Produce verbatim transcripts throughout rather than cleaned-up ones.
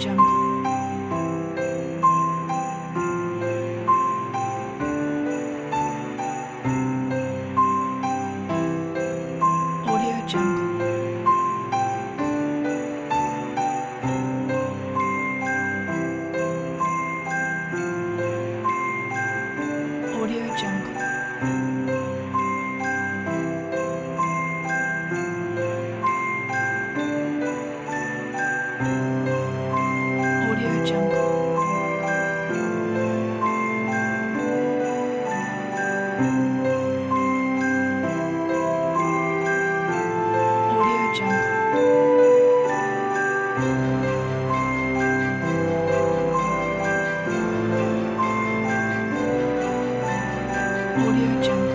Jungle. Audio Jungle. Audio Jungle. Audio Jungle. Audio Jungle. Audio Jungle.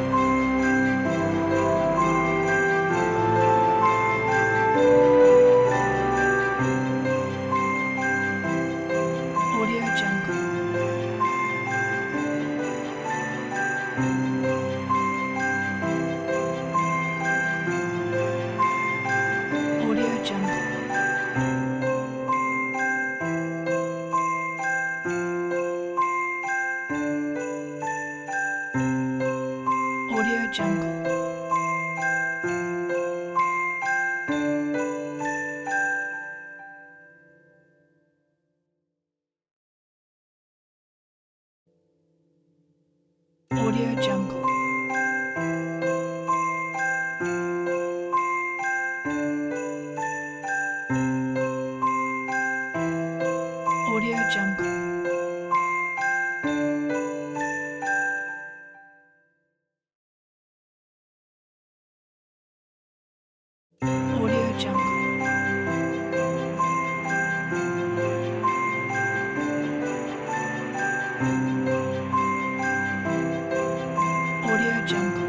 Audio Jungle. Audio Jungle. Audio Jungle. Audio Jungle. Audio Jungle. Audio Jungle. Audio Jungle.